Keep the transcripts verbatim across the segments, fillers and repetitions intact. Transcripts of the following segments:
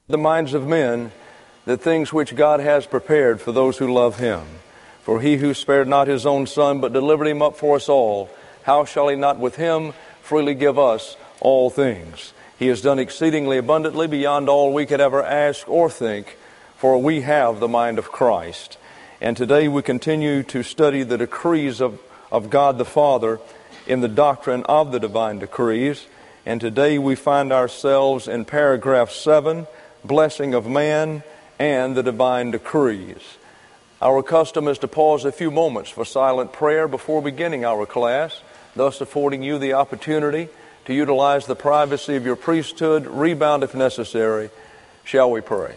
the minds of men the things which God has prepared for those who love Him. For He who spared not His own Son, but delivered Him up for us all, how shall He not with Him freely give us all things? He has done exceedingly abundantly beyond all we could ever ask or think, for we have the mind of Christ. And today we continue to study the decrees of, of God the Father in the doctrine of the divine decrees. And today we find ourselves in paragraph seven, blessing of man and the divine decrees. Our custom is to pause a few moments for silent prayer before beginning our class, thus affording you the opportunity to utilize the privacy of your priesthood, rebound if necessary. Shall we pray?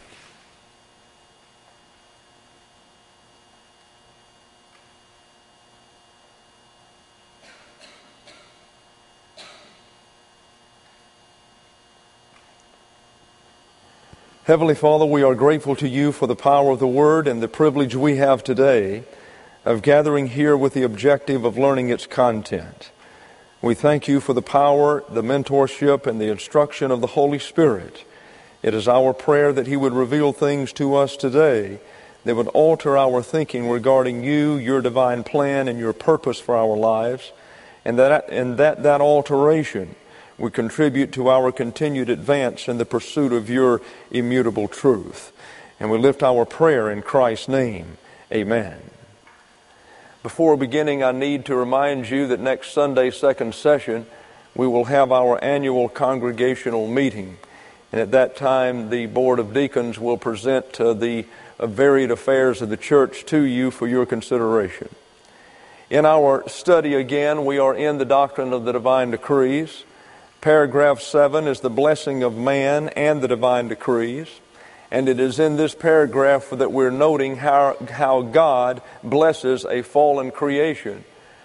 Heavenly Father, we are grateful to You for the power of the Word and the privilege we have today of gathering here with the objective of learning its content. We thank You for the power, the mentorship, and the instruction of the Holy Spirit. It is our prayer that He would reveal things to us today that would alter our thinking regarding You, Your divine plan, and Your purpose for our lives, and that, and that, that alteration would contribute to our continued advance in the pursuit of Your immutable truth. And we lift our prayer in Christ's name. Amen. Before beginning, I need to remind you that next Sunday, second session, we will have our annual congregational meeting. And at that time, the Board of Deacons will present uh, the uh, varied affairs of the church to you for your consideration. In our study again, we are in the doctrine of the divine decrees. Paragraph seven is the blessing of man and the divine decrees. And it is in this paragraph that we're noting how, how God blesses a fallen creation.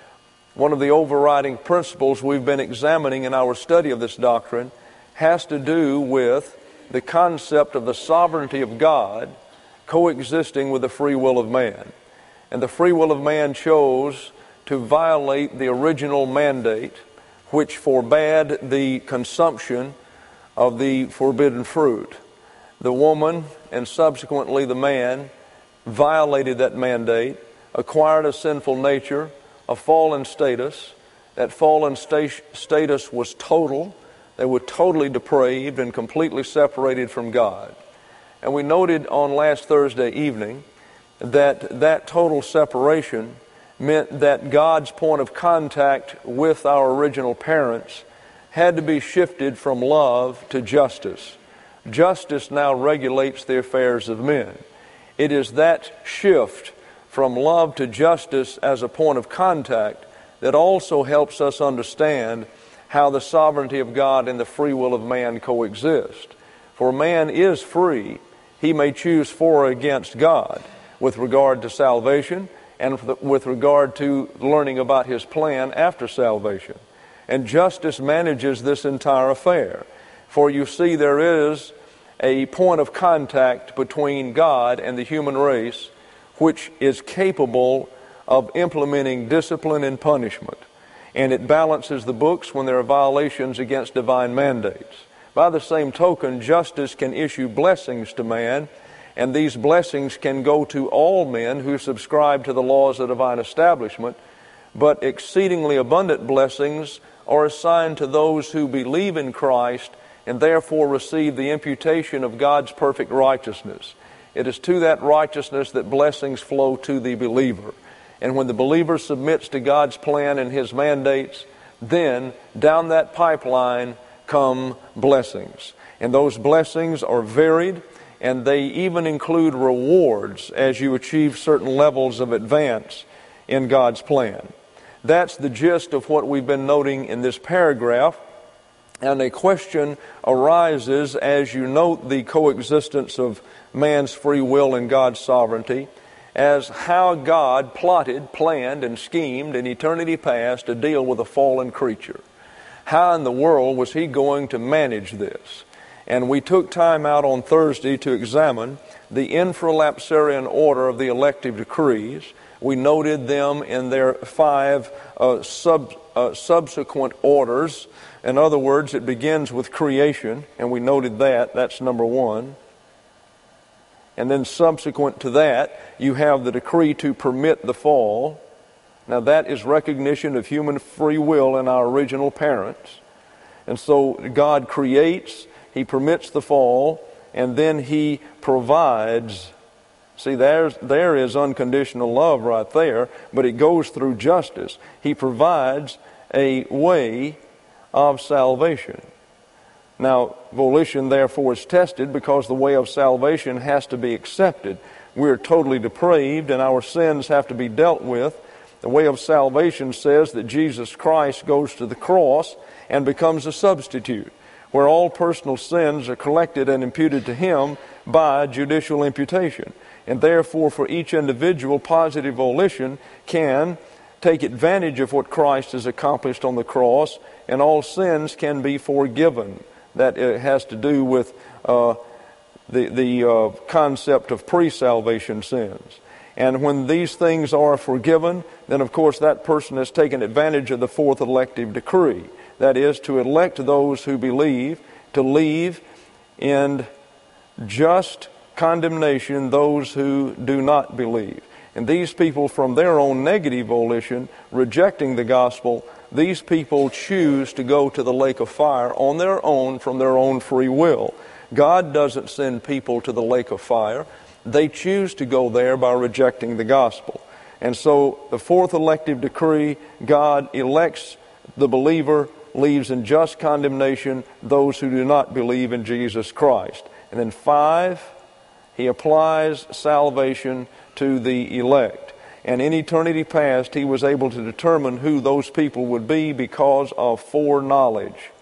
One of the overriding principles we've been examining in our study of this doctrine has to do with the concept of the sovereignty of God coexisting with the free will of man. And the free will of man chose to violate the original mandate, which forbade the consumption of the forbidden fruit. The woman and subsequently the man violated that mandate, acquired a sinful nature, a fallen status. That fallen sta- status was total. They were totally depraved and completely separated from God. And we noted on last Thursday evening that that total separation meant that God's point of contact with our original parents had to be shifted from love to justice. Justice now regulates the affairs of men. It is that shift from love to justice as a point of contact that also helps us understand how the sovereignty of God and the free will of man coexist. For man is free. He may choose for or against God with regard to salvation and with regard to learning about His plan after salvation. And justice manages this entire affair. For you see, there is a point of contact between God and the human race which is capable of implementing discipline and punishment. And it balances the books when there are violations against divine mandates. By the same token, justice can issue blessings to man, and these blessings can go to all men who subscribe to the laws of divine establishment, but exceedingly abundant blessings are assigned to those who believe in Christ and therefore receive the imputation of God's perfect righteousness. It is to that righteousness that blessings flow to the believer. And when the believer submits to God's plan and His mandates, then down that pipeline come blessings. And those blessings are varied, and they even include rewards as you achieve certain levels of advance in God's plan. That's the gist of what we've been noting in this paragraph. And a question arises as you note the coexistence of man's free will and God's sovereignty, as how God plotted, planned, and schemed in eternity past to deal with a fallen creature. How in the world was He going to manage this? And we took time out on Thursday to examine the infralapsarian order of the elective decrees, We noted them in their five uh, sub, uh, subsequent orders. In other words, it begins with creation, and we noted that. That's number one. And then subsequent to that, you have the decree to permit the fall. Now that is recognition of human free will in our original parents. And so God creates, He permits the fall, and then He provides. See, there's, there is unconditional love right there, but it goes through justice. He provides a way of salvation. Now, volition, therefore, is tested because the way of salvation has to be accepted. We're totally depraved, and our sins have to be dealt with. The way of salvation says that Jesus Christ goes to the cross and becomes a substitute, where all personal sins are collected and imputed to Him by judicial imputation. And therefore, for each individual, positive volition can take advantage of what Christ has accomplished on the cross, and all sins can be forgiven. That has to do with uh, the, the uh, concept of pre-salvation sins. And when these things are forgiven, then of course that person has taken advantage of the fourth elective decree. That is, to elect those who believe, to leave in just condemnation those who do not believe. And these people, from their own negative volition, rejecting the gospel, these people choose to go to the lake of fire on their own from their own free will. God doesn't send people to the lake of fire. They choose to go there by rejecting the gospel. And so the fourth elective decree, God elects the believer, leaves in just condemnation those who do not believe in Jesus Christ. And then five, He applies salvation to the elect. And in eternity past, He was able to determine who those people would be because of foreknowledge.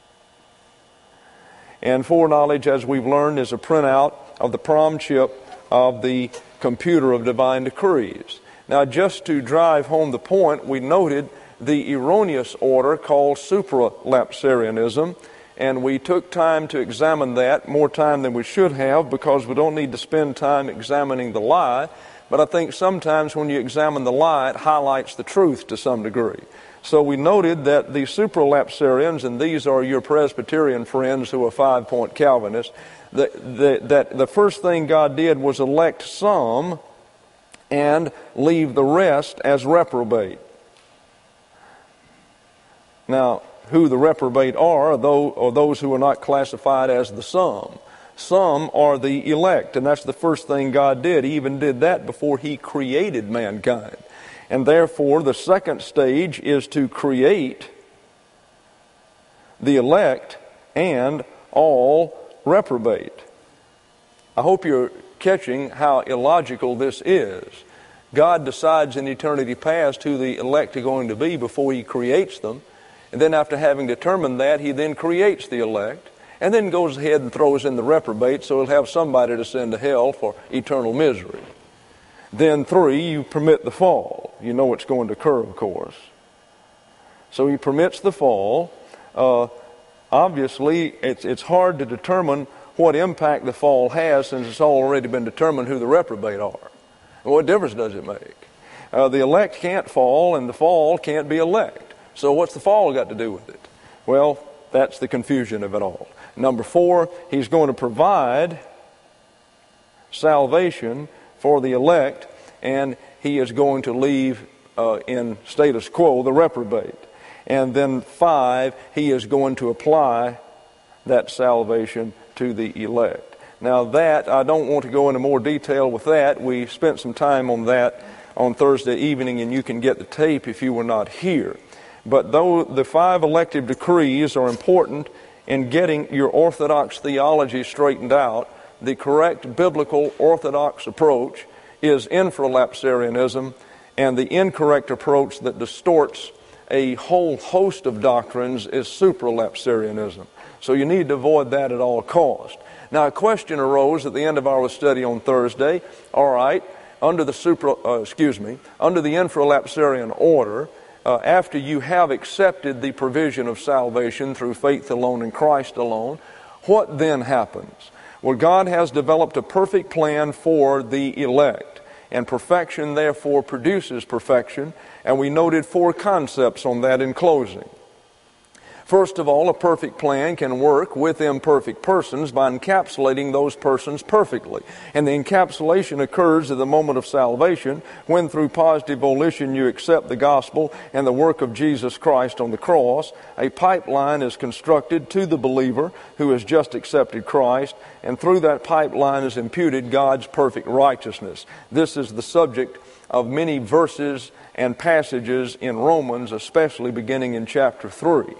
And foreknowledge, as we've learned, is a printout of the prom chip of the computer of divine decrees. Now, just to drive home the point, we noted the erroneous order called supralapsarianism, and we took time to examine that, more time than we should have, because we don't need to spend time examining the lie. But I think sometimes when you examine the lie, it highlights the truth to some degree. So we noted that the supralapsarians, and these are your Presbyterian friends who are five-point Calvinists, that the, that the first thing God did was elect some and leave the rest as reprobate. Now, who the reprobate are, are those who are not classified as the some. Some are the elect, and that's the first thing God did. He even did that before He created mankind. And therefore, the second stage is to create the elect and all reprobate. I hope you're catching how illogical this is. God decides in eternity past who the elect are going to be before He creates them. And then after having determined that, He then creates the elect. And then goes ahead and throws in the reprobate, so He'll have somebody to send to hell for eternal misery. Then three, you permit the fall. You know it's going to occur, of course. So He permits the fall. Uh, obviously, it's, it's hard to determine what impact the fall has, since it's already been determined who the reprobate are. And what difference does it make? Uh, the elect can't fall, and the fall can't be elect. So what's the fall got to do with it? Well, that's the confusion of it all. Number four, He's going to provide salvation for the elect, and He is going to leave uh, in status quo the reprobate. And then five, He is going to apply that salvation to the elect. Now that, I don't want to go into more detail with that. We spent some time on that on Thursday evening, and you can get the tape if you were not here. But though the five elective decrees are important in getting your orthodox theology straightened out, the correct biblical orthodox approach is infralapsarianism, and the incorrect approach that distorts a whole host of doctrines is supralapsarianism. So you need to avoid that at all cost. Now a question arose at the end of our study on Thursday. All right, under the supra, uh, excuse me, under the infralapsarian order, Uh, after you have accepted the provision of salvation through faith alone in Christ alone, what then happens? Well, God has developed a perfect plan for the elect. and perfection therefore produces perfection, and we noted four concepts on that in closing. First of all, a perfect plan can work with imperfect persons by encapsulating those persons perfectly. And the encapsulation occurs at the moment of salvation when through positive volition you accept the gospel and the work of Jesus Christ on the cross. A pipeline is constructed to the believer who has just accepted Christ, and through that pipeline is imputed God's perfect righteousness. This is the subject of many verses and passages in Romans, especially beginning in chapter three.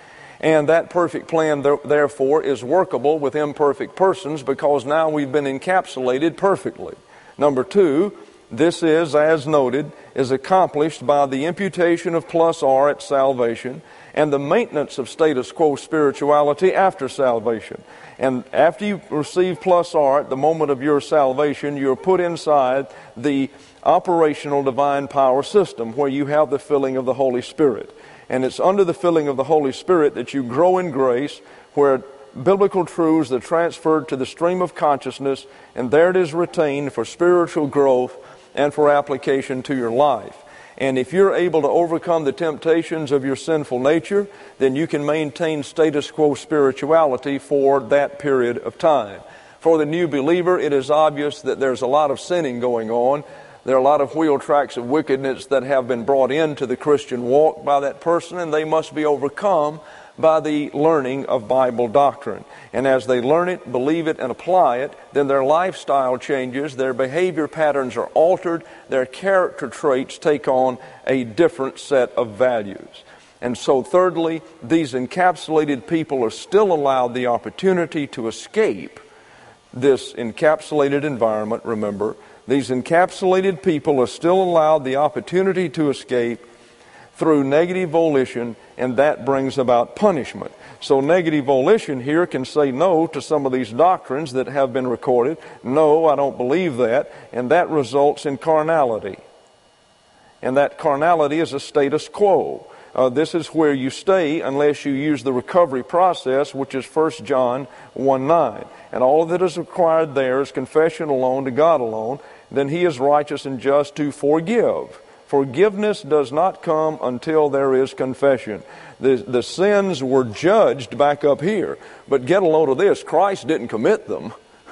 And that perfect plan, therefore, is workable with imperfect persons because now we've been encapsulated perfectly. Number two, this is, as noted, is accomplished by the imputation of plus R at salvation and the maintenance of status quo spirituality after salvation. And after you receive plus R at the moment of your salvation, you're put inside the operational divine power system where you have the filling of the Holy Spirit. And it's under the filling of the Holy Spirit that you grow in grace, where biblical truths are transferred to the stream of consciousness, and there it is retained for spiritual growth and for application to your life. And if you're able to overcome the temptations of your sinful nature, then you can maintain status quo spirituality for that period of time. For the new believer, it is obvious that there's a lot of sinning going on. There are a lot of wheel tracks of wickedness that have been brought into the Christian walk by that person, and they must be overcome by the learning of Bible doctrine. And as they learn it, believe it, and apply it, then their lifestyle changes, their behavior patterns are altered, their character traits take on a different set of values. And so thirdly, these encapsulated people are still allowed the opportunity to escape this encapsulated environment, remember. These encapsulated people are still allowed the opportunity to escape through negative volition, and that brings about punishment. So negative volition here can say no to some of these doctrines that have been recorded. No, I don't believe that. And that results in carnality. And that carnality is a status quo. Uh, this is where you stay unless you use the recovery process, which is First John one nine. And all that is required there is confession alone to God alone. Then He is righteous and just to forgive. Forgiveness does not come until there is confession. The, the sins were judged back up here. But get a load of this. Christ didn't commit them.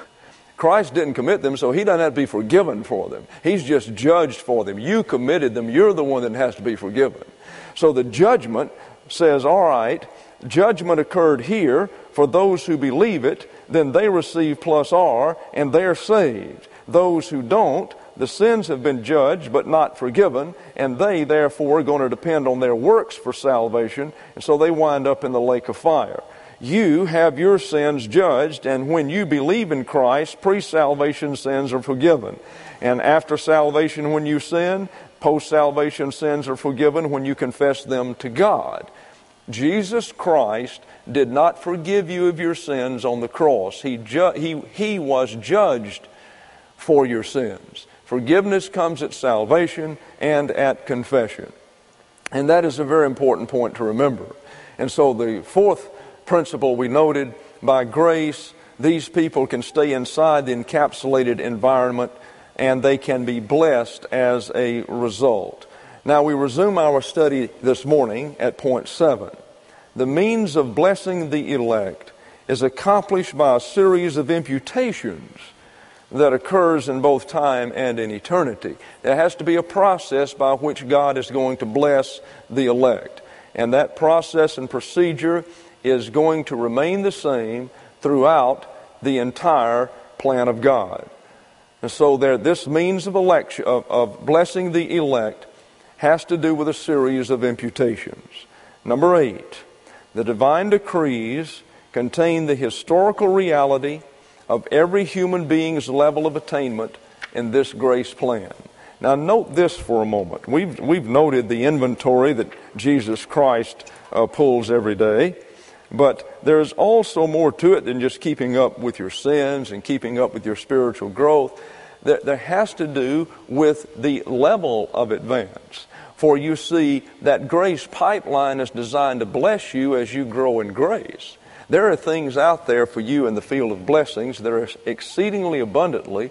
Christ didn't commit them, so He doesn't have to be forgiven for them. He's just judged for them. You committed them. You're the one that has to be forgiven. So the judgment says, all right, judgment occurred here for those who believe it, then they receive plus R, and they're saved. Those who don't, the sins have been judged but not forgiven, and they therefore are going to depend on their works for salvation, and so they wind up in the lake of fire. You have your sins judged, and when you believe in Christ, pre-salvation sins are forgiven. And after salvation, when you sin, post-salvation sins are forgiven when you confess them to God. Jesus Christ did not forgive you of your sins on the cross. He, ju- he, he was judged for your sins. Forgiveness comes at salvation and at confession. And that is a very important point to remember. And so the fourth principle we noted, by grace, these people can stay inside the encapsulated environment and they can be blessed as a result. Now we resume our study this morning at point seven. The means of blessing the elect is accomplished by a series of imputations that occurs in both time and in eternity. There has to be a process by which God is going to bless the elect. And that process and procedure is going to remain the same throughout the entire plan of God. And so there, this means of election, of, of blessing the elect has to do with a series of imputations. Number eight, the divine decrees contain the historical reality of every human being's level of attainment in this grace plan. Now note this for a moment. We've, we've noted the inventory that Jesus Christ uh, pulls every day, but there's also more to it than just keeping up with your sins and keeping up with your spiritual growth. There, there has to do with the level of advance. For you see, that grace pipeline is designed to bless you as you grow in grace. There are things out there for you in the field of blessings that are exceedingly abundantly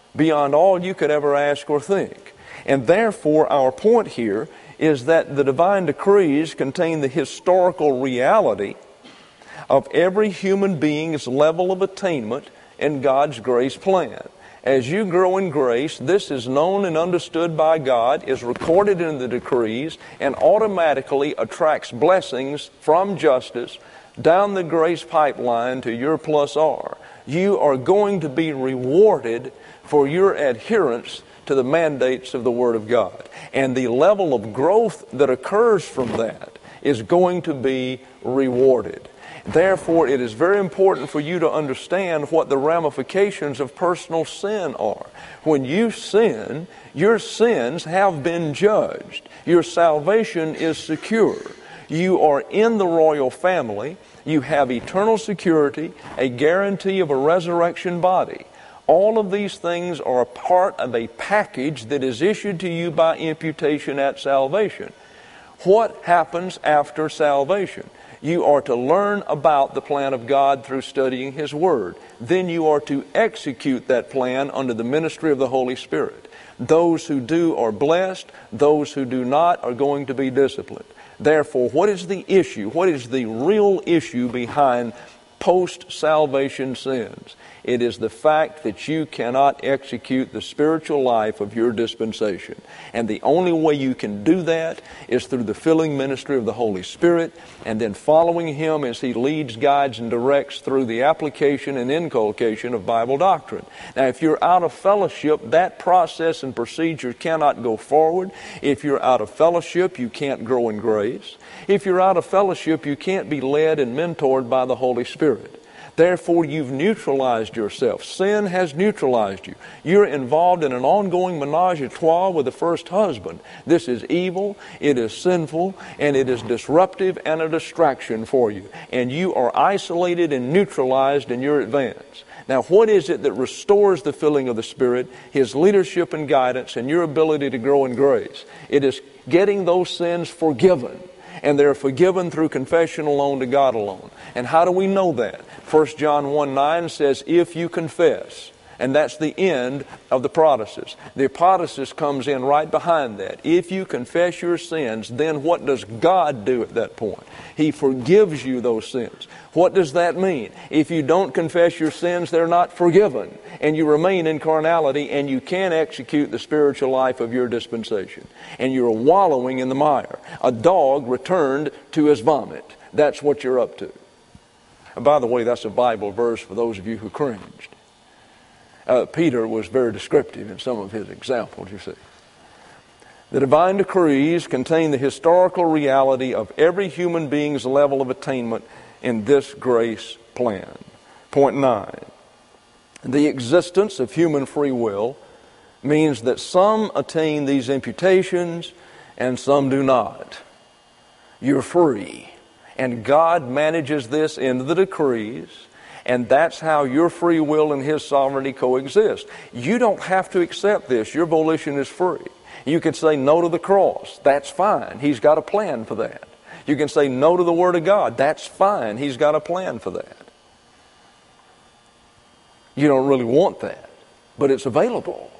beyond all you could ever ask or think. And therefore, our point here is that the divine decrees contain the historical reality of every human being's level of attainment in God's grace plan. As you grow in grace, this is known and understood by God, is recorded in the decrees, and automatically attracts blessings from justice down the grace pipeline to your plus R. You are going to be rewarded for your adherence to the mandates of the Word of God. And the level of growth that occurs from that is going to be rewarded. Therefore, it is very important for you to understand what the ramifications of personal sin are. When you sin, your sins have been judged. Your salvation is secure. You are in the royal family. You have eternal security, a guarantee of a resurrection body. All of these things are a part of a package that is issued to you by imputation at salvation. What happens after salvation? You are to learn about the plan of God through studying His Word. Then you are to execute that plan under the ministry of the Holy Spirit. Those who do are blessed. Those who do not are going to be disciplined. Therefore, what is the issue? What is the real issue behind post-salvation sins? It is the fact that you cannot execute the spiritual life of your dispensation. And the only way you can do that is through the filling ministry of the Holy Spirit, and then following Him as He leads, guides, and directs through the application and inculcation of Bible doctrine. Now, if you're out of fellowship, that process and procedure cannot go forward. If you're out of fellowship, you can't grow in grace. If you're out of fellowship, you can't be led and mentored by the Holy Spirit. Therefore, you've neutralized yourself. Sin has neutralized you. You're involved in an ongoing menage a trois with the first husband. This is evil, it is sinful, and it is disruptive and a distraction for you. And you are isolated and neutralized in your advance. Now, what is it that restores the filling of the Spirit, His leadership and guidance, and your ability to grow in grace? It is getting those sins forgiven. And they're forgiven through confession alone to God alone. And how do we know that? First John one nine says, if you confess. And that's the end of the protasis. The apodosis comes in right behind that. If you confess your sins, then what does God do at that point? He forgives you those sins. What does that mean? If you don't confess your sins, they're not forgiven. And you remain in carnality, and you can't execute the spiritual life of your dispensation. And you're wallowing in the mire. A dog returned to his vomit. That's what you're up to. And by the way, that's a Bible verse for those of you who cringed. Uh, Peter was very descriptive in some of his examples, you see. The divine decrees contain the historical reality of every human being's level of attainment in this grace plan. Point nine. The existence of human free will means that some attain these imputations and some do not. You're free. And God manages this into the decrees. And that's how your free will and His sovereignty coexist. You don't have to accept this. Your volition is free. You can say no to the cross. That's fine. He's got a plan for that. You can say no to the Word of God. That's fine. He's got a plan for that. You don't really want that, but it's available.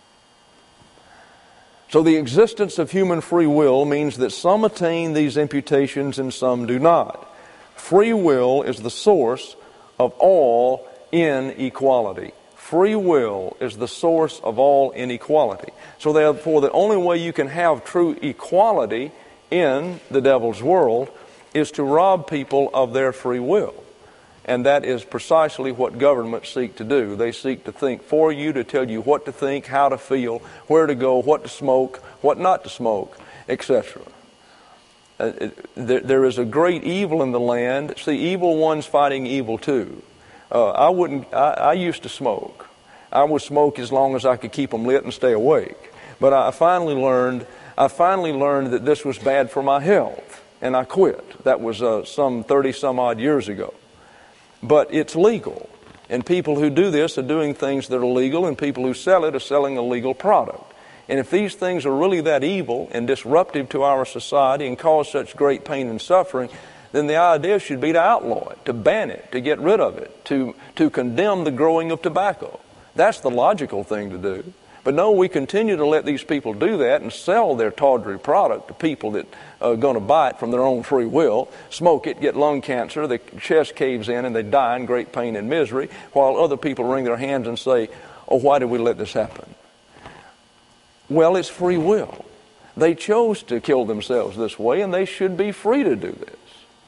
So the existence of human free will means that some attain these imputations and some do not. Free will is the source of all inequality. Free will is the source of all inequality. So therefore, the only way you can have true equality in the devil's world is to rob people of their free will. And that is precisely what governments seek to do. They seek to think for you, to tell you what to think, how to feel, where to go, what to smoke, what not to smoke, et cetera. Uh, it, there, there is a great evil in the land. See, evil ones fighting evil too. Uh, I wouldn't. I, I used to smoke. I would smoke as long as I could keep them lit and stay awake. But I finally learned. I finally learned that this was bad for my health, and I quit. That was uh, some thirty some odd years ago. But it's legal, and people who do this are doing things that are legal, and people who sell it are selling a legal product. And if these things are really that evil and disruptive to our society and cause such great pain and suffering, then the idea should be to outlaw it, to ban it, to get rid of it, to, to condemn the growing of tobacco. That's the logical thing to do. But no, we continue to let these people do that and sell their tawdry product to people that are going to buy it from their own free will, smoke it, get lung cancer, the chest caves in, and they die in great pain and misery, while other people wring their hands and say, oh, why did we let this happen? Well, it's free will. They chose to kill themselves this way, and they should be free to do this.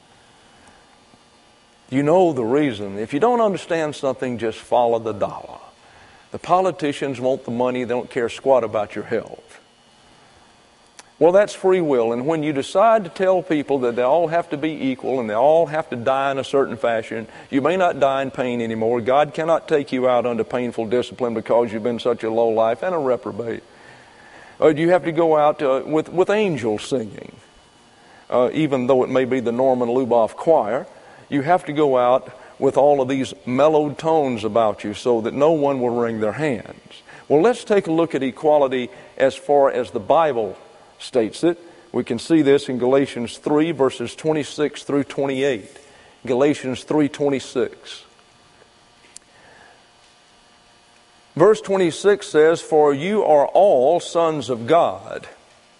You know the reason. If you don't understand something, just follow the dollar. The politicians want the money. They don't care squat about your health. Well, that's free will. And when you decide to tell people that they all have to be equal and they all have to die in a certain fashion, you may not die in pain anymore. God cannot take you out under painful discipline because you've been such a low life and a reprobate. Or you have to go out uh, with, with angels singing. Uh, even though it may be the Norman Luboff choir, you have to go out with all of these mellowed tones about you so that no one will wring their hands. Well, let's take a look at equality as far as the Bible states it. We can see this in Galatians three, verses twenty-six through twenty-eight. Galatians three twenty-six. Verse twenty-six says, for you are all sons of God.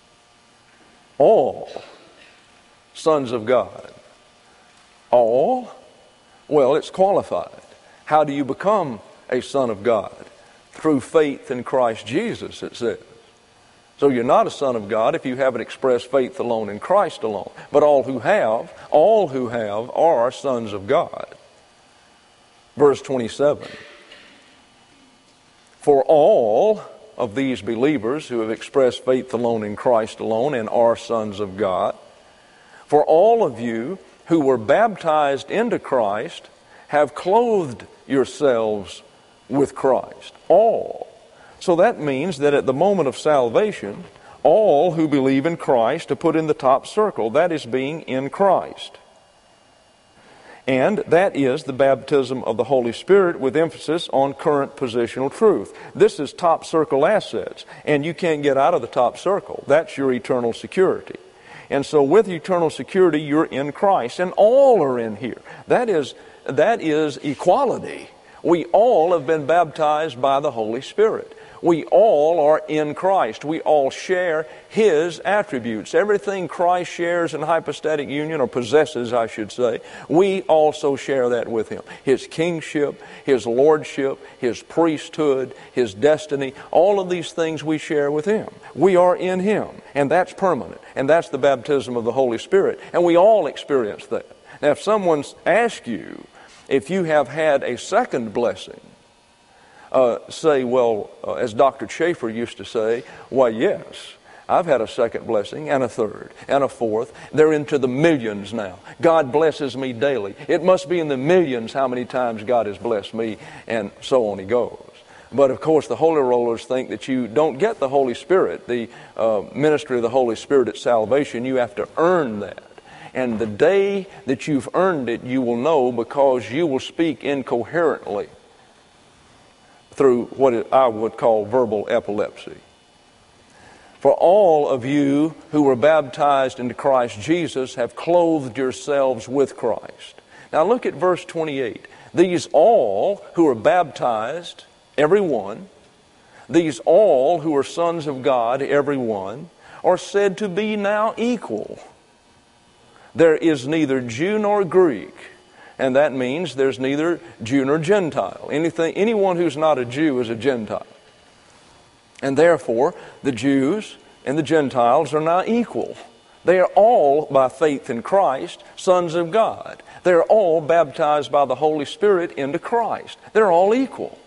All sons of God. All? Well, it's qualified. How do you become a son of God? Through faith in Christ Jesus, it says. So you're not a son of God if you haven't expressed faith alone in Christ alone. But all who have, all who have are sons of God. Verse twenty-seven. For all of these believers who have expressed faith alone in Christ alone and are sons of God, for all of you who were baptized into Christ have clothed yourselves with Christ. All. So that means that at the moment of salvation, all who believe in Christ are put in the top circle. That is being in Christ. And that is the baptism of the Holy Spirit with emphasis on current positional truth. This is top circle assets, and you can't get out of the top circle. That's your eternal security. And so with eternal security, you're in Christ, and all are in here. That is, that is equality. We all have been baptized by the Holy Spirit. We all are in Christ. We all share His attributes. Everything Christ shares in hypostatic union, or possesses, I should say, we also share that with Him. His kingship, His lordship, His priesthood, His destiny, all of these things we share with Him. We are in Him, and that's permanent. And that's the baptism of the Holy Spirit. And we all experience that. Now, if someone asks you if you have had a second blessing, Uh, say, well, uh, as Doctor Schaefer used to say, why, yes, I've had a second blessing and a third and a fourth. They're into the millions now. God blesses me daily. It must be in the millions how many times God has blessed me, and so on he goes. But, of course, the Holy Rollers think that you don't get the Holy Spirit, the uh, ministry of the Holy Spirit at salvation. You have to earn that. And the day that you've earned it, you will know, because you will speak incoherently through what I would call verbal epilepsy. For all of you who were baptized into Christ Jesus have clothed yourselves with Christ. Now look at verse twenty-eight. These all who are baptized, every one, these all who are sons of God, every one, are said to be now equal. There is neither Jew nor Greek. And that means there's neither Jew nor Gentile. Anything, anyone who's not a Jew is a Gentile. And therefore, the Jews and the Gentiles are now equal. They are all, by faith in Christ, sons of God. They're all baptized by the Holy Spirit into Christ. They're all equal.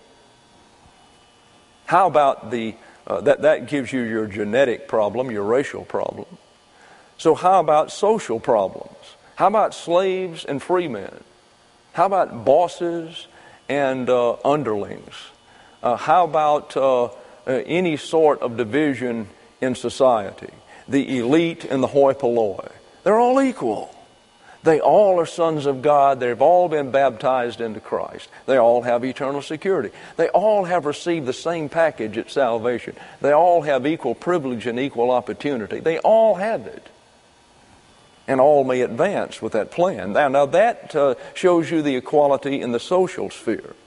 How about the, uh, that, that gives you your genetic problem, your racial problem. So how about social problems? How about slaves and free men? How about bosses and uh, underlings? Uh, how about uh, uh, any sort of division in society? The elite and the hoi polloi. They're all equal. They all are sons of God. They've all been baptized into Christ. They all have eternal security. They all have received the same package at salvation. They all have equal privilege and equal opportunity. They all have it. And all may advance with that plan. Now, now that uh, shows you the equality in the social sphere.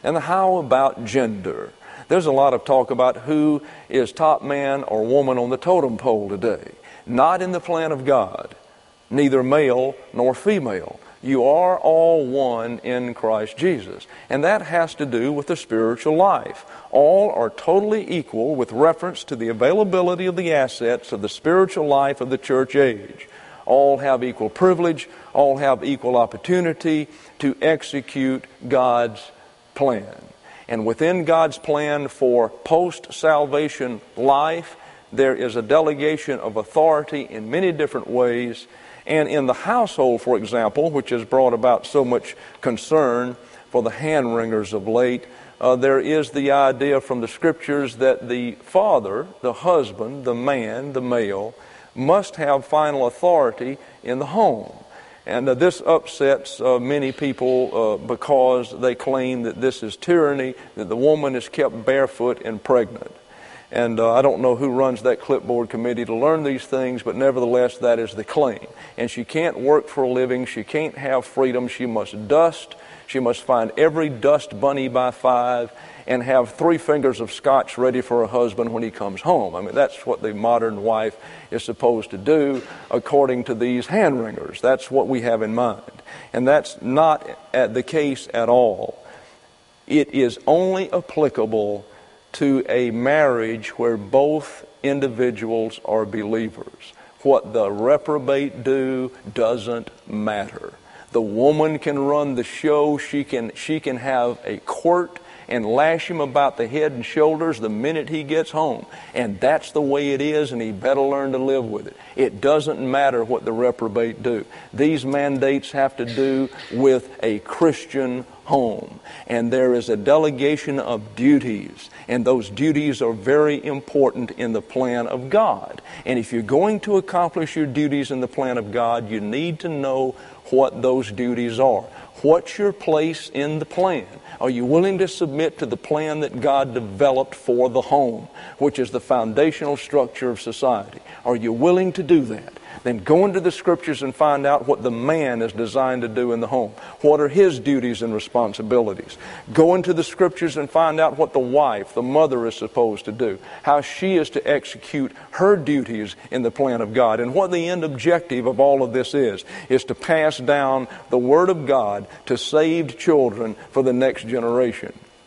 And how about gender? There's a lot of talk about who is top man or woman on the totem pole today. Not in the plan of God, neither male nor female. You are all one in Christ Jesus. And that has to do with the spiritual life. All are totally equal with reference to the availability of the assets of the spiritual life of the church age. All have equal privilege, all have equal opportunity to execute God's plan. And within God's plan for post-salvation life, there is a delegation of authority in many different ways. And in the household, for example, which has brought about so much concern for the hand-wringers of late, uh, there is the idea from the Scriptures that the father, the husband, the man, the male, must have final authority in the home. And uh, this upsets uh, many people uh, because they claim that this is tyranny, that the woman is kept barefoot and pregnant. And uh, I don't know who runs that clipboard committee to learn these things, but nevertheless, that is the claim. And she can't work for a living. She can't have freedom. She must dust. She must find every dust bunny by five and have three fingers of scotch ready for her husband when he comes home. I mean, that's what the modern wife is supposed to do according to these hand-wringers. That's what we have in mind. And that's not at the case at all. It is only applicable to a marriage where both individuals are believers. What the reprobate do doesn't matter. The woman can run the show. She can, she can have a quirt and lash him about the head and shoulders the minute he gets home. And that's the way it is, and he better learn to live with it. It doesn't matter what the reprobate do. These mandates have to do with a Christian home. And there is a delegation of duties, and those duties are very important in the plan of God. And if you're going to accomplish your duties in the plan of God, you need to know what those duties are. What's your place in the plan? Are you willing to submit to the plan that God developed for the home, which is the foundational structure of society? Are you willing to do that? Then go into the Scriptures and find out what the man is designed to do in the home. What are his duties and responsibilities? Go into the Scriptures and find out what the wife, the mother, is supposed to do. How she is to execute her duties in the plan of God. And what the end objective of all of this is, is to pass down the Word of God to saved children for the next generation.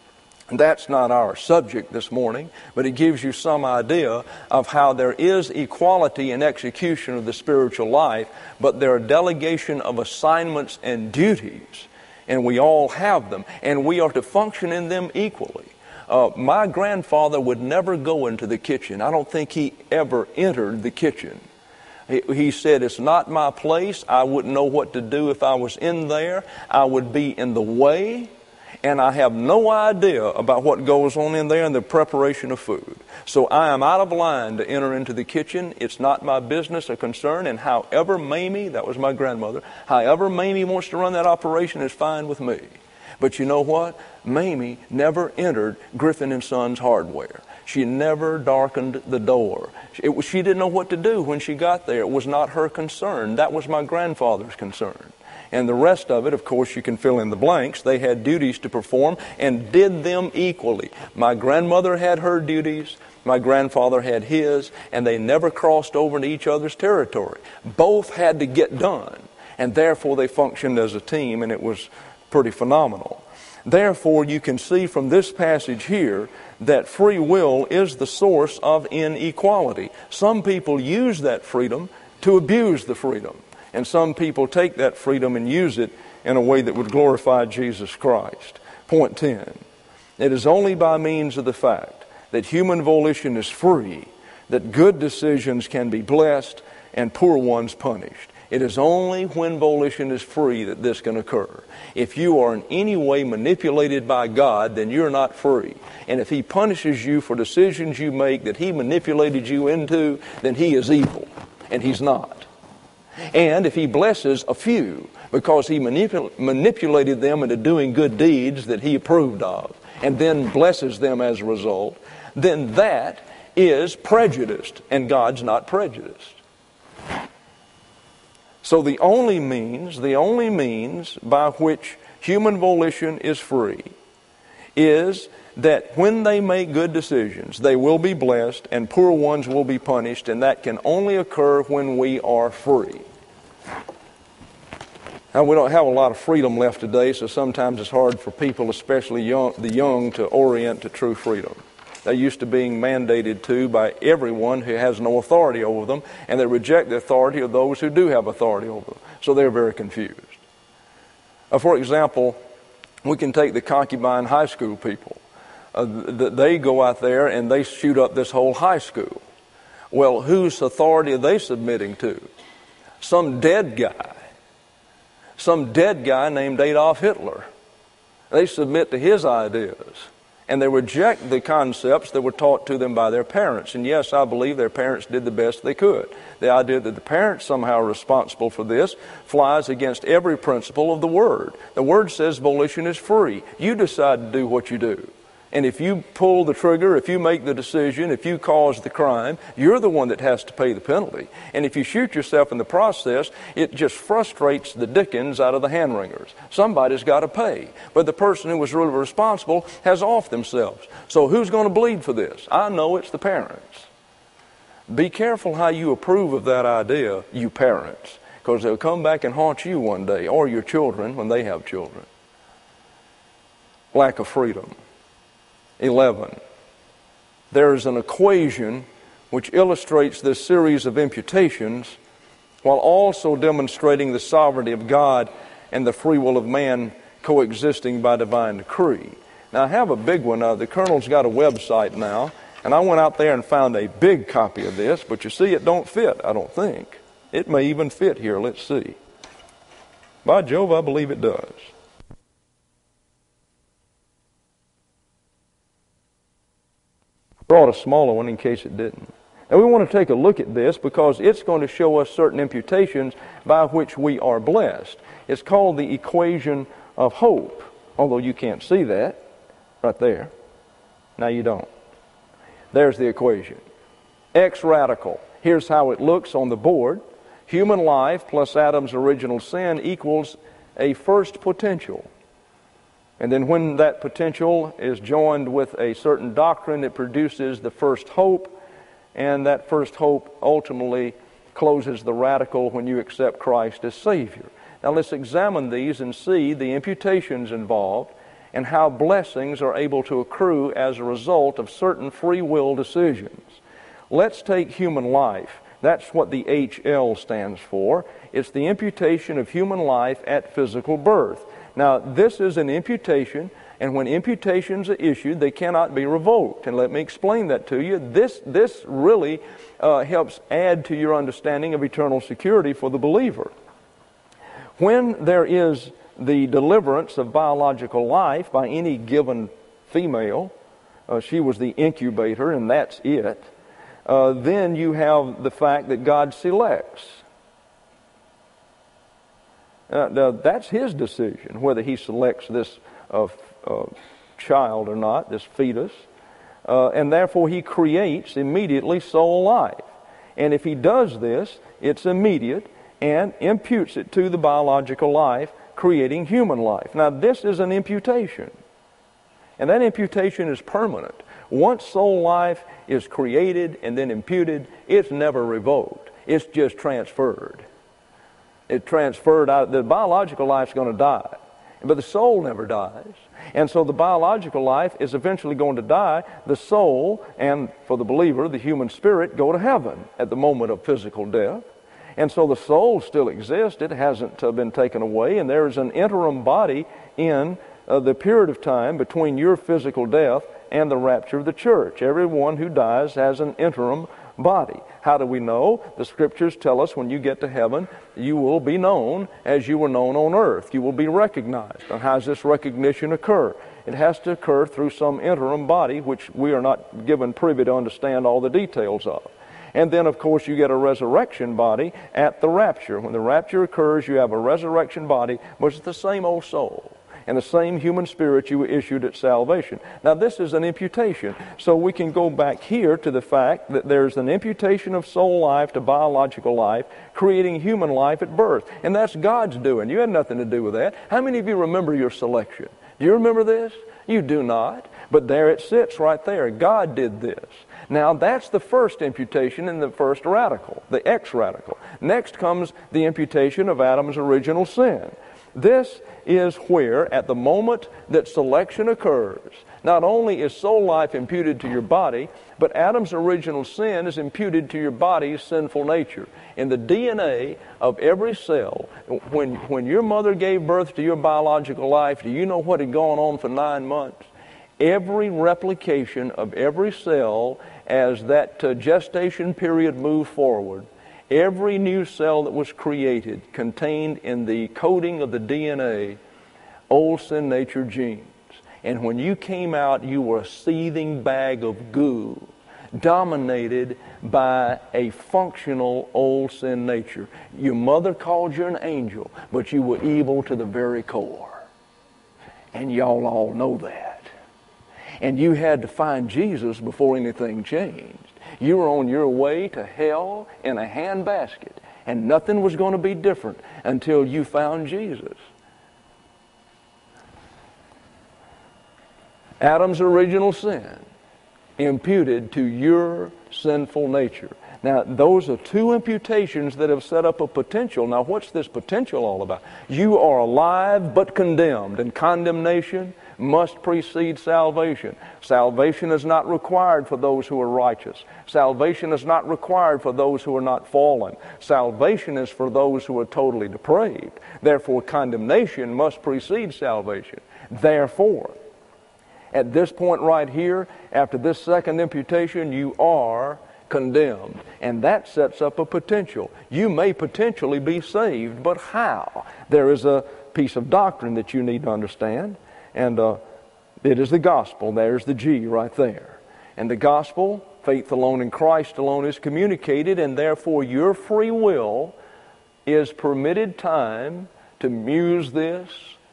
That's not our subject this morning, but it gives you some idea of how there is equality in execution of the spiritual life, but there are delegation of assignments and duties, and we all have them, and we are to function in them equally. Uh, my grandfather would never go into the kitchen. I don't think he ever entered the kitchen. He, he said, "It's not my place. I wouldn't know what to do if I was in there. I would be in the way. And I have no idea about what goes on in there in the preparation of food. So I am out of line to enter into the kitchen. It's not my business or concern. And however Mamie," that was my grandmother, "however Mamie wants to run that operation is fine with me." But you know what? Mamie never entered Griffin and Sons Hardware. She never darkened the door. It was, she didn't know what to do when she got there. It was not her concern. That was my grandfather's concern. And the rest of it, of course, you can fill in the blanks. They had duties to perform and did them equally. My grandmother had her duties. My grandfather had his. And they never crossed over into each other's territory. Both had to get done. And therefore, they functioned as a team, and it was pretty phenomenal. Therefore, you can see from this passage here that free will is the source of inequality. Some people use that freedom to abuse the freedom. And some people take that freedom and use it in a way that would glorify Jesus Christ. Point ten. It is only by means of the fact that human volition is free that good decisions can be blessed and poor ones punished. It is only when volition is free that this can occur. If you are in any way manipulated by God, then you're not free. And if He punishes you for decisions you make that He manipulated you into, then He is evil, and He's not. And if He blesses a few because He manipul- manipulated them into doing good deeds that He approved of, and then blesses them as a result, then that is prejudiced, and God's not prejudiced. So the only means, the only means by which human volition is free is that when they make good decisions, they will be blessed and poor ones will be punished, and that can only occur when we are free. Now, we don't have a lot of freedom left today, so sometimes it's hard for people, especially young, the young, to orient to true freedom. They're used to being mandated to by everyone who has no authority over them, and they reject the authority of those who do have authority over them. So they're very confused. Uh, for example, we can take the concubine high school people. Uh, th- they go out there and they shoot up this whole high school. Well, whose authority are they submitting to? Some dead guy. Some dead guy named Adolf Hitler. They submit to his ideas. And they reject the concepts that were taught to them by their parents. And yes, I believe their parents did the best they could. The idea that the parents somehow are responsible for this flies against every principle of the Word. The Word says volition is free. You decide to do what you do. And if you pull the trigger, if you make the decision, if you cause the crime, you're the one that has to pay the penalty. And if you shoot yourself in the process, it just frustrates the dickens out of the hand wringers. Somebody's got to pay. But the person who was really responsible has off themselves. So who's going to bleed for this? I know it's the parents. Be careful how you approve of that idea, you parents, because they'll come back and haunt you one day, or your children when they have children. Lack of freedom. eleven. There is an equation which illustrates this series of imputations while also demonstrating the sovereignty of God and the free will of man coexisting by divine decree. Now, I have a big one. Uh, the Colonel's got a website now, and I went out there and found a big copy of this, but you see, it don't fit, I don't think. It may even fit here. Let's see. By Jove, I believe it does. Brought a smaller one in case it didn't. Now we want to take a look at this because it's going to show us certain imputations by which we are blessed. It's called the equation of hope, although you can't see that right there. Now you don't. There's the equation. X radical. Here's how it looks on the board. Human life plus Adam's original sin equals a first potential. And then when that potential is joined with a certain doctrine, it produces the first hope, and that first hope ultimately closes the radical when you accept Christ as Savior. Now let's examine these and see the imputations involved and how blessings are able to accrue as a result of certain free will decisions. Let's take human life. That's what the H L stands for. It's the imputation of human life at physical birth. Now, this is an imputation, and when imputations are issued, they cannot be revoked. And let me explain that to you. This, this really uh, helps add to your understanding of eternal security for the believer. When there is the deliverance of biological life by any given female, uh, she was the incubator, and that's it, uh, then you have the fact that God selects. Uh, now, that's his decision, whether he selects this uh, uh, child or not, this fetus. Uh, and therefore, he creates immediately soul life. And if he does this, it's immediate and imputes it to the biological life, creating human life. Now, this is an imputation. And that imputation is permanent. Once soul life is created and then imputed, it's never revoked. It's just transferred. It transferred out. The biological life is going to die, but the soul never dies. And so the biological life is eventually going to die. The soul, and for the believer, the human spirit, go to heaven at the moment of physical death. And so the soul still exists. It hasn't uh, been taken away, and there is an interim body in uh, the period of time between your physical death and the rapture of the church. Everyone who dies has an interim body. How do we know? The Scriptures tell us when you get to heaven, you will be known as you were known on earth. You will be recognized. And how does this recognition occur? It has to occur through some interim body, which we are not given privy to understand all the details of. And then, of course, you get a resurrection body at the rapture. When the rapture occurs, you have a resurrection body, but it's the same old soul and the same human spirit you were issued at salvation. Now, this is an imputation. So we can go back here to the fact that there's an imputation of soul life to biological life, creating human life at birth. And that's God's doing. You had nothing to do with that. How many of you remember your selection? Do you remember this? You do not. But there it sits right there. God did this. Now that's the first imputation in the first radical, the X radical. Next comes the imputation of Adam's original sin. This is where, at the moment that selection occurs, not only is soul life imputed to your body, but Adam's original sin is imputed to your body's sinful nature. In the D N A of every cell, when, when your mother gave birth to your biological life, do you know what had gone on for nine months? Every replication of every cell as that uh, gestation period moved forward, every new cell that was created contained in the coding of the D N A old sin nature genes. And when you came out, you were a seething bag of goo, dominated by a functional old sin nature. Your mother called you an angel, but you were evil to the very core. And y'all all know that. And you had to find Jesus before anything changed. You were on your way to hell in a handbasket, and nothing was going to be different until you found Jesus. Adam's original sin imputed to your sinful nature. Now, those are two imputations that have set up a potential. Now, what's this potential all about? You are alive but condemned, and condemnation must precede salvation. Salvation is not required for those who are righteous. Salvation is not required for those who are not fallen. Salvation is for those who are totally depraved. Therefore, condemnation must precede salvation. Therefore, at this point right here, after this second imputation, you are condemned. And that sets up a potential. You may potentially be saved, but how? There is a piece of doctrine that you need to understand, and uh, it is the gospel. There's the G right there. And the gospel, faith alone in Christ alone, is communicated, and therefore your free will is permitted time to muse this,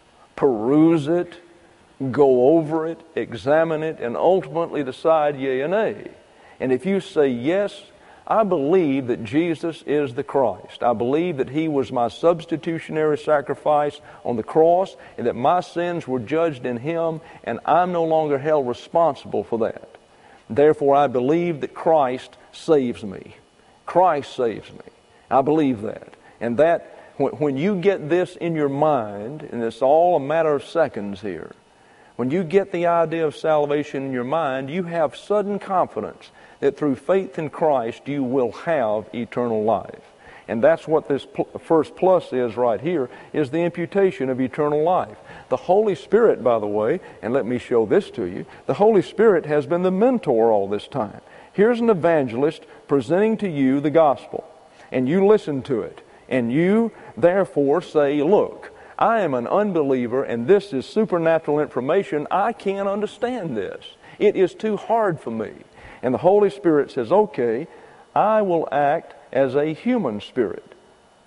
peruse it, go over it, examine it, and ultimately decide yea and nay. And if you say, yes, I believe that Jesus is the Christ. I believe that He was my substitutionary sacrifice on the cross, and that my sins were judged in Him, and I'm no longer held responsible for that. Therefore, I believe that Christ saves me. Christ saves me. I believe that. And that, when you get this in your mind, and it's all a matter of seconds here, when you get the idea of salvation in your mind, you have sudden confidence that through faith in Christ you will have eternal life. And that's what this pl- first plus is right here, is the imputation of eternal life. The Holy Spirit, by the way, and let me show this to you, the Holy Spirit has been the mentor all this time. Here's an evangelist presenting to you the gospel, and you listen to it, and you therefore say, look, I am an unbeliever, and this is supernatural information. I can't understand this. It is too hard for me. And the Holy Spirit says, okay, I will act as a human spirit.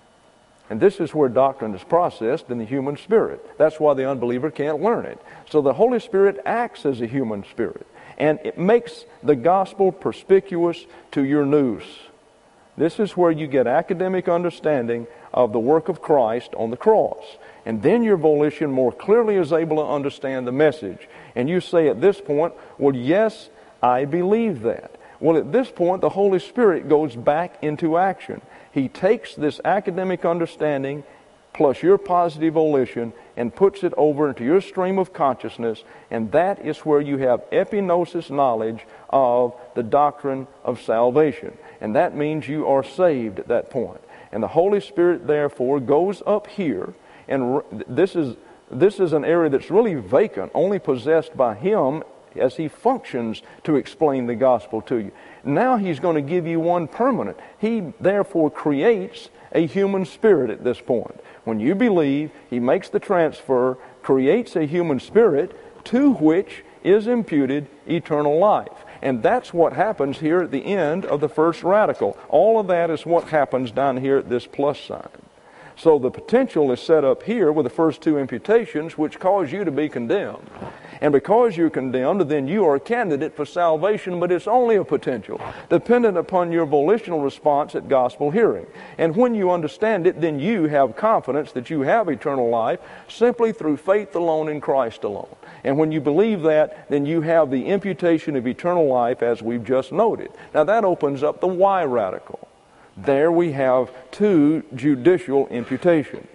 And this is where doctrine is processed in the human spirit. That's why the unbeliever can't learn it. So the Holy Spirit acts as a human spirit, and it makes the gospel perspicuous to your nous. This is where you get academic understanding of the work of Christ on the cross. And then your volition more clearly is able to understand the message. And you say at this point, well, yes, I believe that. Well, at this point, the Holy Spirit goes back into action. He takes this academic understanding plus your positive volition and puts it over into your stream of consciousness, and that is where you have epignosis knowledge of the doctrine of salvation. And that means you are saved at that point. And the Holy Spirit, therefore, goes up here, and this is this is an area that's really vacant, only possessed by Him as He functions to explain the gospel to you. Now He's going to give you one permanent. He, therefore, creates a human spirit at this point. When you believe, He makes the transfer, creates a human spirit to which is imputed eternal life. And that's what happens here at the end of the first radical. All of that is what happens down here at this plus sign. So the potential is set up here with the first two imputations, which cause you to be condemned. And because you're condemned, then you are a candidate for salvation, but it's only a potential, dependent upon your volitional response at gospel hearing. And when you understand it, then you have confidence that you have eternal life simply through faith alone in Christ alone. And when you believe that, then you have the imputation of eternal life as we've just noted. Now that opens up the Y radical. There we have two judicial imputations.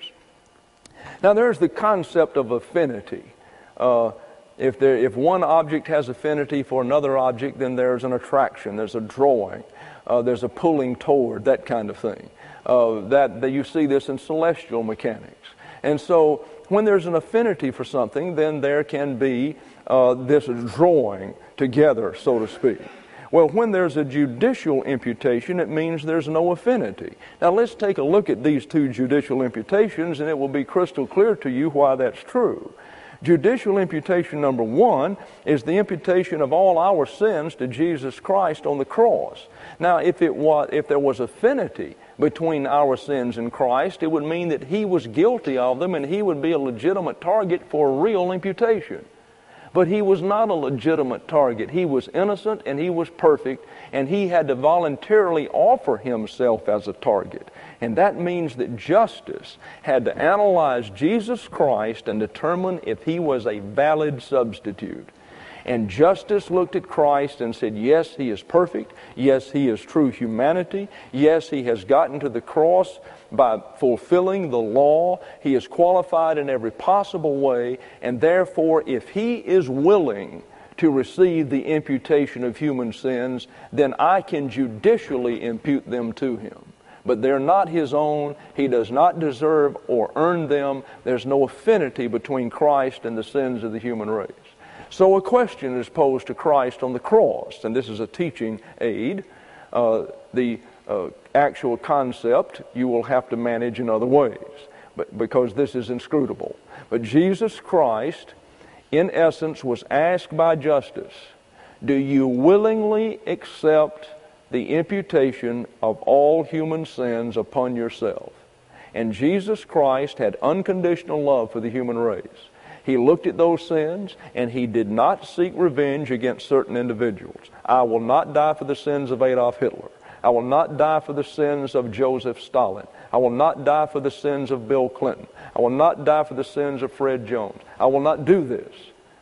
Now there's the concept of affinity. Uh, if, there, if one object has affinity for another object, then there's an attraction, there's a drawing, uh, there's a pulling toward, that kind of thing. Uh, that, that you see this in celestial mechanics. And so when there's an affinity for something, then there can be uh, this drawing together, so to speak. Well, when there's a judicial imputation, it means there's no affinity. Now, let's take a look at these two judicial imputations, and it will be crystal clear to you why that's true. Judicial imputation number one is the imputation of all our sins to Jesus Christ on the cross. Now, if it was, if there was affinity between our sins and Christ, it would mean that He was guilty of them, and He would be a legitimate target for a real imputation. But He was not a legitimate target. He was innocent and He was perfect, and He had to voluntarily offer Himself as a target. And that means that justice had to analyze Jesus Christ and determine if He was a valid substitute. And justice looked at Christ and said, yes, He is perfect. Yes, He is true humanity. Yes, He has gotten to the cross by fulfilling the law. He is qualified in every possible way. And therefore, if He is willing to receive the imputation of human sins, then I can judicially impute them to Him. But they're not His own. He does not deserve or earn them. There's no affinity between Christ and the sins of the human race. So a question is posed to Christ on the cross, and this is a teaching aid. Uh, the uh, actual concept you will have to manage in other ways, but because this is inscrutable. But Jesus Christ, in essence, was asked by justice, do you willingly accept the imputation of all human sins upon yourself? And Jesus Christ had unconditional love for the human race. He looked at those sins, and He did not seek revenge against certain individuals. I will not die for the sins of Adolf Hitler. I will not die for the sins of Joseph Stalin. I will not die for the sins of Bill Clinton. I will not die for the sins of Fred Jones. I will not do this.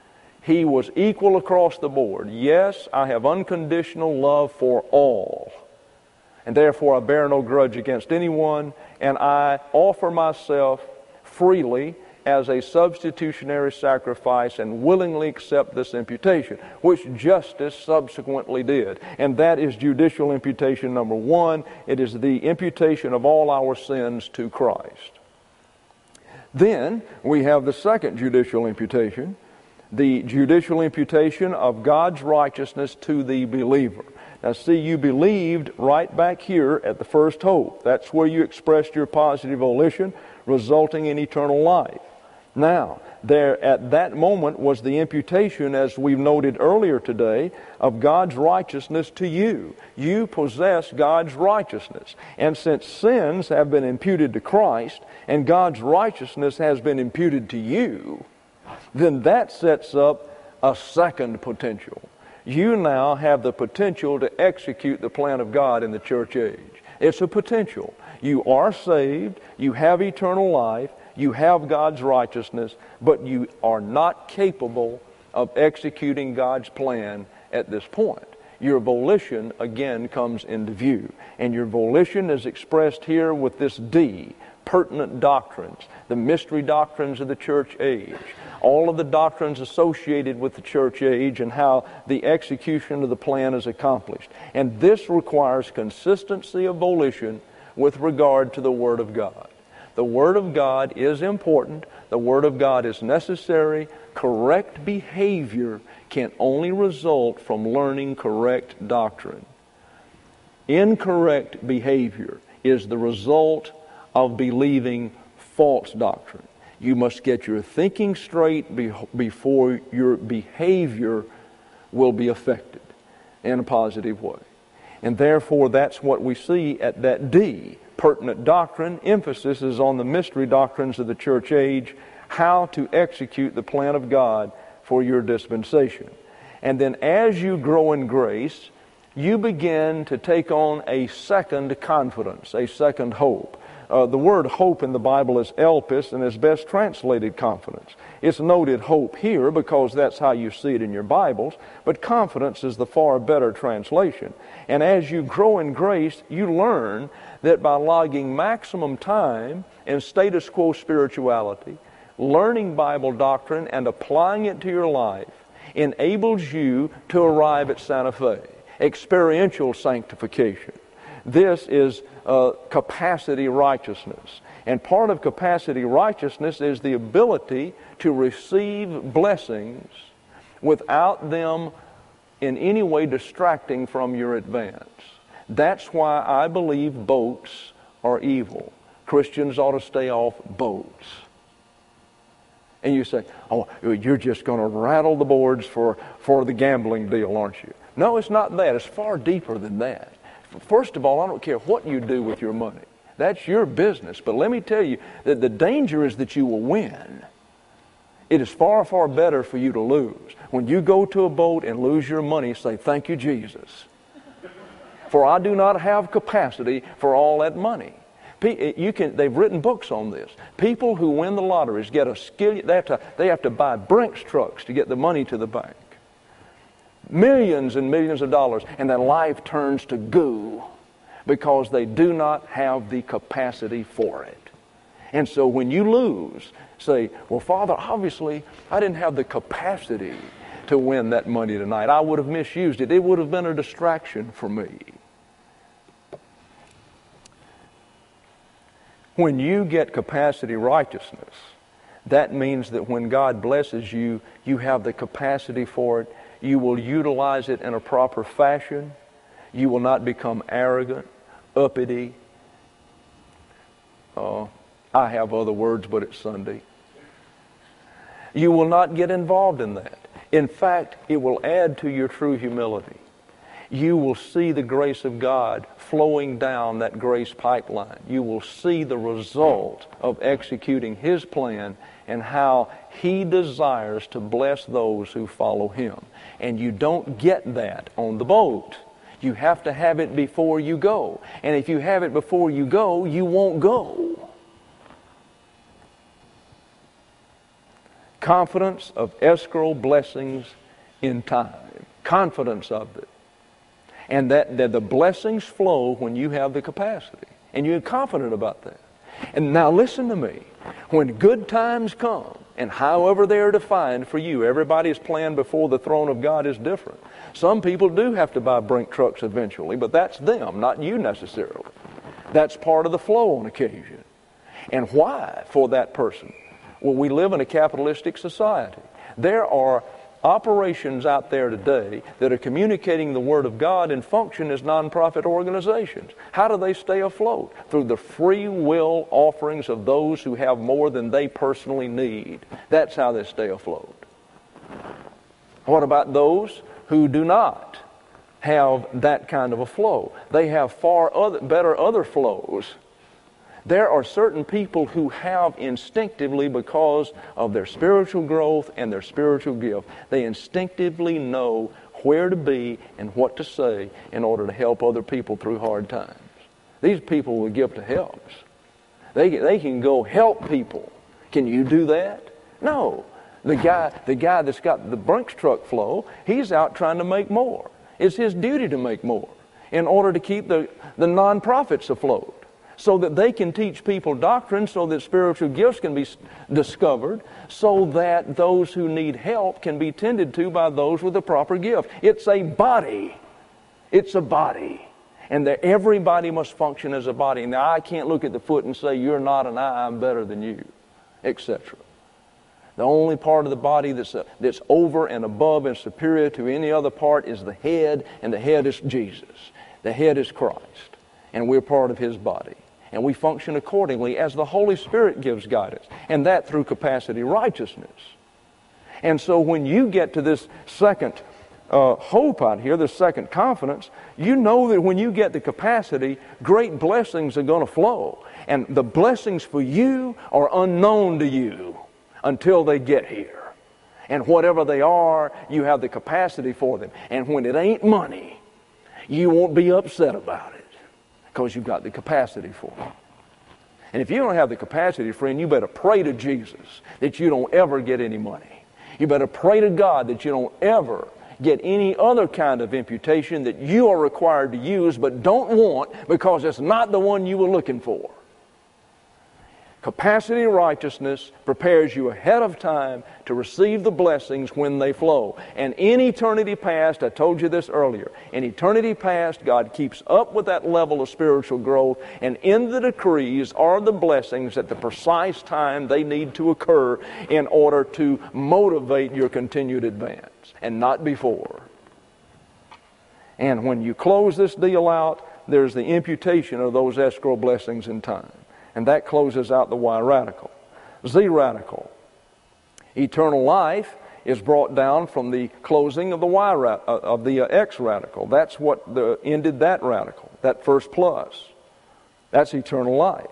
He was equal across the board. Yes, I have unconditional love for all, and therefore I bear no grudge against anyone, and I offer myself freely as a substitutionary sacrifice and willingly accept this imputation, which justice subsequently did. And that is judicial imputation number one. It is the imputation of all our sins to Christ. Then we have the second judicial imputation, the judicial imputation of God's righteousness to the believer. Now see, you believed right back here at the first hope. That's where you expressed your positive volition, resulting in eternal life. Now, there at that moment was the imputation, as we've noted earlier today, of God's righteousness to you. You possess God's righteousness. And since sins have been imputed to Christ, and God's righteousness has been imputed to you, then that sets up a second potential. You now have the potential to execute the plan of God in the church age. It's a potential. You are saved, you have eternal life, you have God's righteousness, but you are not capable of executing God's plan at this point. Your volition, again, comes into view. And your volition is expressed here with this D, pertinent doctrines, the mystery doctrines of the church age, all of the doctrines associated with the church age and how the execution of the plan is accomplished. And this requires consistency of volition with regard to the Word of God. The Word of God is important. The Word of God is necessary. Correct behavior can only result from learning correct doctrine. Incorrect behavior is the result of believing false doctrine. You must get your thinking straight be- before your behavior will be affected in a positive way. And therefore, that's what we see at that D, pertinent doctrine. Emphasis is on the mystery doctrines of the church age, how to execute the plan of God for your dispensation. And then as you grow in grace, you begin to take on a second confidence, a second hope. Uh, the word hope in the Bible is elpis and is best translated confidence. It's noted hope here because that's how you see it in your Bibles, but confidence is the far better translation. And as you grow in grace, you learn that by logging maximum time in status quo spirituality, learning Bible doctrine and applying it to your life enables you to arrive at Santa Fe, experiential sanctification. This is uh, capacity righteousness. And part of capacity righteousness is the ability to receive blessings without them in any way distracting from your advance. That's why I believe boats are evil. Christians ought to stay off boats. And you say, oh, you're just going to rattle the boards for, for the gambling deal, aren't you? No, it's not that. It's far deeper than that. First of all, I don't care what you do with your money. That's your business. But let me tell you that the danger is that you will win. It is far, far better for you to lose. When you go to a boat and lose your money, say, thank you, Jesus. For I do not have capacity for all that money. You can, they've written books on this. People who win the lotteries get a skill. They have to, they have to buy Brinks trucks to get the money to the bank. Millions and millions of dollars, and their life turns to goo because they do not have the capacity for it. And so when you lose, say, well, Father, obviously I didn't have the capacity to win that money tonight. I would have misused it. It would have been a distraction for me. When you get capacity righteousness, that means that when God blesses you, you have the capacity for it. You will utilize it in a proper fashion. You will not become arrogant, uppity. Uh, I have other words, but it's Sunday. You will not get involved in that. In fact, it will add to your true humility. You will see the grace of God flowing down that grace pipeline. You will see the result of executing His plan and how He desires to bless those who follow Him. And you don't get that on the boat. You have to have it before you go. And if you have it before you go, you won't go. Confidence of escrow blessings in time. Confidence of it. And that, that the blessings flow when you have the capacity. And you're confident about that. And now listen to me. When good times come, and however they are defined for you, everybody's plan before the throne of God is different. Some people do have to buy Brink trucks eventually, but that's them, not you necessarily. That's part of the flow on occasion. And why for that person? Well, we live in a capitalistic society. There are operations out there today that are communicating the Word of God and function as nonprofit organizations. How do they stay afloat? Through the free will offerings of those who have more than they personally need. That's how they stay afloat. What about those who do not have that kind of a flow? They have far other, better other flows. There are certain people who have instinctively, because of their spiritual growth and their spiritual gift, they instinctively know where to be and what to say in order to help other people through hard times. These people with gift of helps. They, they can go help people. Can you do that? No. The guy, the guy that's got the Brinks truck flow, he's out trying to make more. It's his duty to make more in order to keep the, the nonprofits afloat, so that they can teach people doctrine, so that spiritual gifts can be discovered, so that those who need help can be tended to by those with the proper gift. It's a body. It's a body. And that everybody must function as a body. Now, I can't look at the foot and say, you're not an eye, I'm better than you, et cetera. The only part of the body that's, uh, that's over and above and superior to any other part is the head, and the head is Jesus. The head is Christ, and we're part of His body. And we function accordingly as the Holy Spirit gives guidance, and that through capacity righteousness. And so when you get to this second uh, hope out here, this second confidence, you know that when you get the capacity, great blessings are going to flow. And the blessings for you are unknown to you until they get here. And whatever they are, you have the capacity for them. And when it ain't money, you won't be upset about it because you've got the capacity for it. And if you don't have the capacity, friend, you better pray to Jesus that you don't ever get any money. You better pray to God that you don't ever get any other kind of imputation that you are required to use but don't want because it's not the one you were looking for. Capacity righteousness prepares you ahead of time to receive the blessings when they flow. And in eternity past, I told you this earlier, in eternity past, God keeps up with that level of spiritual growth, and in the decrees are the blessings at the precise time they need to occur in order to motivate your continued advance, and not before. And when you close this deal out, there's the imputation of those escrow blessings in time. And that closes out the Y radical. Z radical. Eternal life is brought down from the closing of the Y ra- of the uh, X radical. That's what the, ended that radical, that first plus. That's eternal life.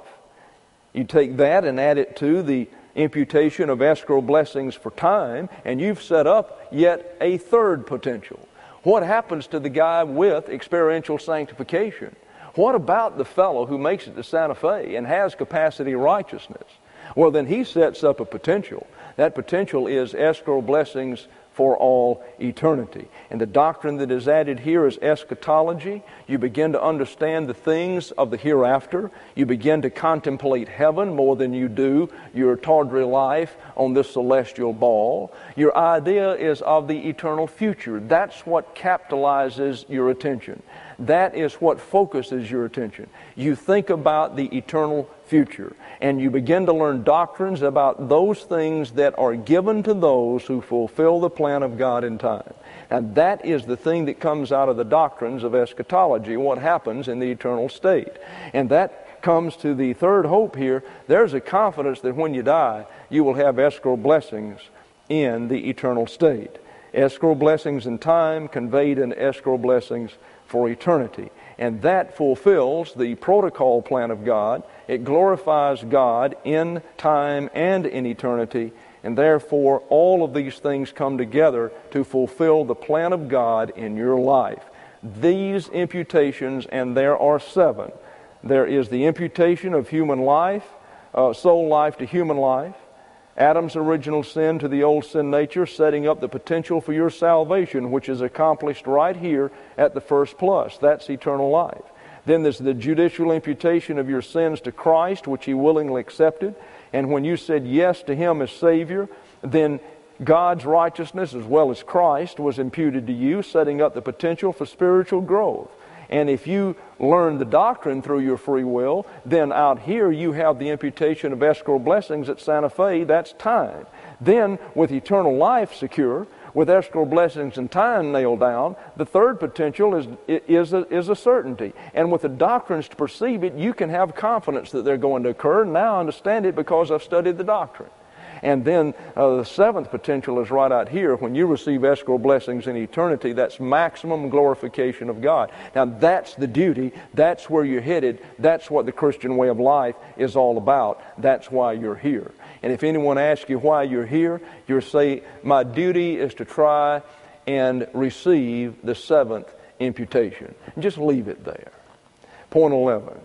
You take that and add it to the imputation of escrow blessings for time, and you've set up yet a third potential. What happens to the guy with experiential sanctification? What about the fellow who makes it to Santa Fe and has capacity righteousness? Well, then he sets up a potential. That potential is escrow blessings for all eternity. And the doctrine that is added here is eschatology. You begin to understand the things of the hereafter. You begin to contemplate heaven more than you do your tawdry life on this celestial ball. Your idea is of the eternal future. That's what capitalizes your attention. That is what focuses your attention. You think about the eternal future, and you begin to learn doctrines about those things that are given to those who fulfill the plan of God in time. And that is the thing that comes out of the doctrines of eschatology, what happens in the eternal state. And that comes to the third hope here. There's a confidence that when you die, you will have escrow blessings in the eternal state. Escrow blessings in time conveyed in escrow blessings for eternity. And that fulfills the protocol plan of God. It glorifies God in time and in eternity. And therefore, all of these things come together to fulfill the plan of God in your life. These imputations, and there are seven. There is the imputation of human life, uh, soul life to human life. Adam's original sin to the old sin nature, setting up the potential for your salvation, which is accomplished right here at the first plus. That's eternal life. Then there's the judicial imputation of your sins to Christ, which He willingly accepted. And when you said yes to Him as Savior, then God's righteousness as well as Christ was imputed to you, setting up the potential for spiritual growth. And if you learn the doctrine through your free will, then out here you have the imputation of escrow blessings at Santa Fe. That's time. Then, with eternal life secure, with escrow blessings and time nailed down, the third potential is, is, a, is a certainty. And with the doctrines to perceive it, you can have confidence that they're going to occur. Now I understand it because I've studied the doctrine. And then uh, the seventh potential is right out here. When you receive escrow blessings in eternity, that's maximum glorification of God. Now that's the duty. That's where you're headed. That's what the Christian way of life is all about. That's why you're here. And if anyone asks you why you're here, you'll say, my duty is to try and receive the seventh imputation. And just leave it there. Point eleven.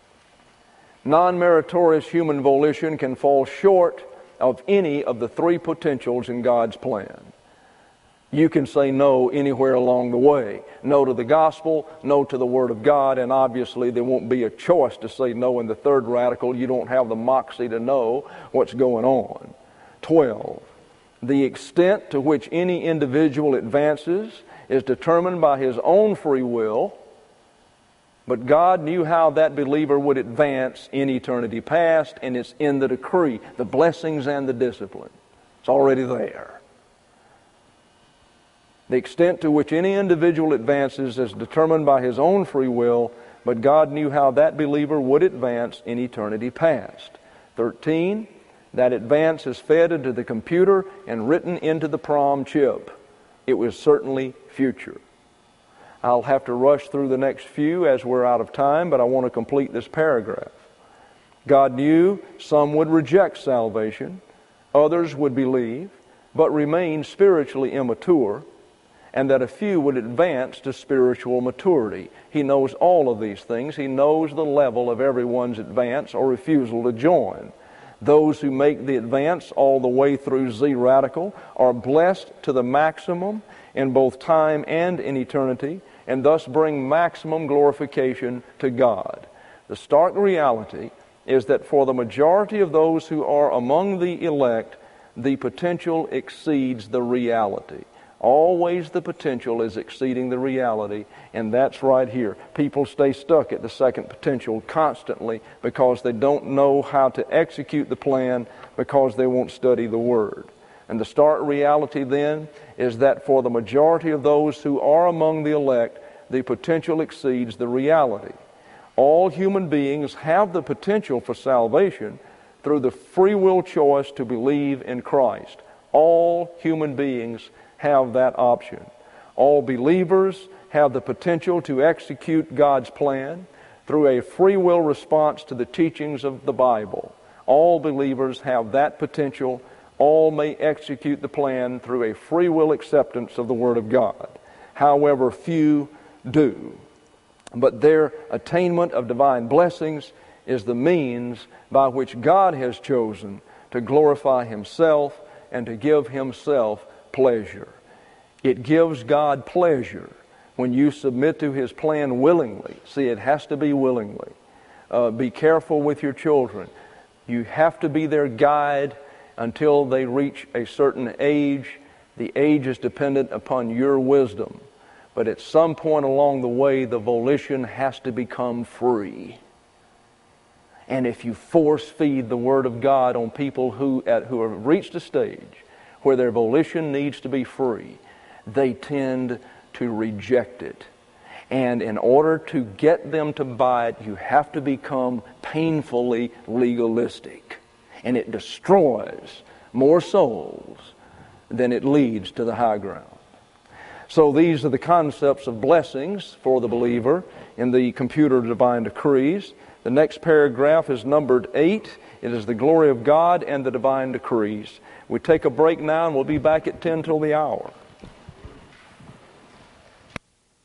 Non-meritorious human volition can fall short of any of the three potentials in God's plan. You can say no anywhere along the way. No to the gospel, no to the Word of God, and obviously there won't be a choice to say no in the third radical. You don't have the moxie to know what's going on. twelve. The extent to which any individual advances is determined by his own free will, but God knew how that believer would advance in eternity past, and it's in the decree, the blessings and the discipline. It's already there. The extent to which any individual advances is determined by his own free will, but God knew how that believer would advance in eternity past. thirteen. That advance is fed into the computer and written into the prom chip. It was certainly future. I'll have to rush through the next few as we're out of time, but I want to complete this paragraph. God knew some would reject salvation, others would believe, but remain spiritually immature, and that a few would advance to spiritual maturity. He knows all of these things. He knows the level of everyone's advance or refusal to join. Those who make the advance all the way through Z radical are blessed to the maximum in both time and in eternity, and thus bring maximum glorification to God. The stark reality is that for the majority of those who are among the elect, the potential exceeds the reality. Always the potential is exceeding the reality, and that's right here. People stay stuck at the second potential constantly because they don't know how to execute the plan, because they won't study the Word. And the stark reality then is that for the majority of those who are among the elect, the potential exceeds the reality. All human beings have the potential for salvation through the free will choice to believe in Christ. All human beings have that option. All believers have the potential to execute God's plan through a free will response to the teachings of the Bible. All believers have that potential. All may execute the plan through a free will acceptance of the Word of God. However, few do. But their attainment of divine blessings is the means by which God has chosen to glorify Himself and to give Himself pleasure. It gives God pleasure when you submit to His plan willingly. See, it has to be willingly. Uh, be careful with your children. You have to be their guide until they reach a certain age. The age is dependent upon your wisdom. But at some point along the way, the volition has to become free. And if you force feed the Word of God on people who, at, who have reached a stage where their volition needs to be free, they tend to reject it. And in order to get them to buy it, you have to become painfully legalistic. And it destroys more souls than it leads to the high ground. So these are the concepts of blessings for the believer in the computer divine decrees. The next paragraph is numbered eight. It is the glory of God and the divine decrees. We take a break now, and we'll be back at ten till the hour.